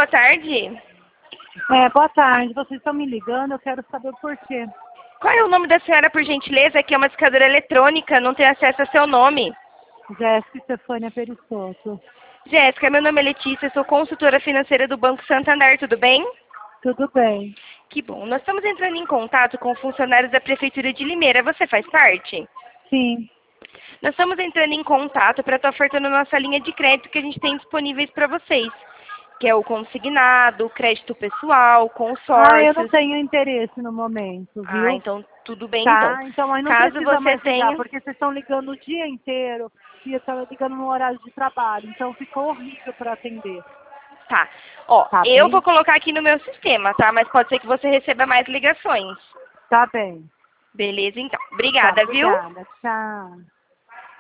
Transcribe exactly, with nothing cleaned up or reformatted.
tarde. É, boa tarde. Vocês estão me ligando, eu quero saber o porquê. Qual é o nome da senhora, por gentileza? Aqui é uma escadora eletrônica, não tem acesso a seu nome. Jéssica Stefânia Perissoto. Jéssica, meu nome é Letícia, sou consultora financeira do Banco Santander, tudo bem? Tudo bem. Que bom. Nós estamos entrando em contato com funcionários da Prefeitura de Limeira. Você faz parte? Sim. Nós estamos entrando em contato para estar ofertando nossa linha de crédito que a gente tem disponíveis para vocês, que é o consignado, o crédito pessoal, Ah, eu não consórcios. tenho interesse no momento, viu? Ah, então tudo bem então. Tá, então mas não Caso precisa você mais ligar, tenha... porque vocês estão ligando o dia inteiro e eu estava ligando no horário de trabalho, então ficou horrível para atender. Tá. Ó, Tá eu bem? vou colocar aqui no meu sistema, tá? Mas pode ser que você receba mais ligações. Tá bem. Beleza, então. Tá, Obrigada, viu? obrigada. Tchau.